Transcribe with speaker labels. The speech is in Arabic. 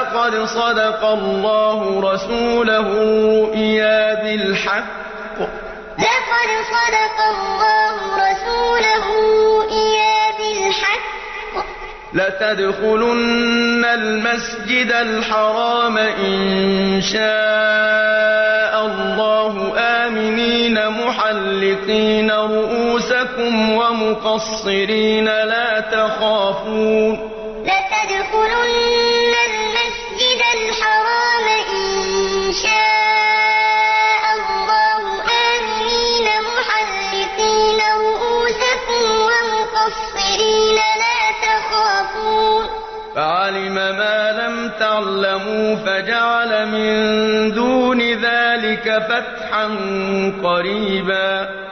Speaker 1: لقد صدق الله رسوله الرؤيا بالحق
Speaker 2: لقد صدق الله رسوله الرؤيا بالحق
Speaker 1: لتدخلن المسجد الحرام إن شاء الله آمنين محلقين رؤوسكم ومقصرين لا تخافون
Speaker 2: لتدخلن المسجد الحرام إن شاء الله آمنين محلقين رؤوسكم ومقصرين لا تخافون
Speaker 1: فعلم ما لم تعلموا فجعل من دون ذلك فتحا قريبا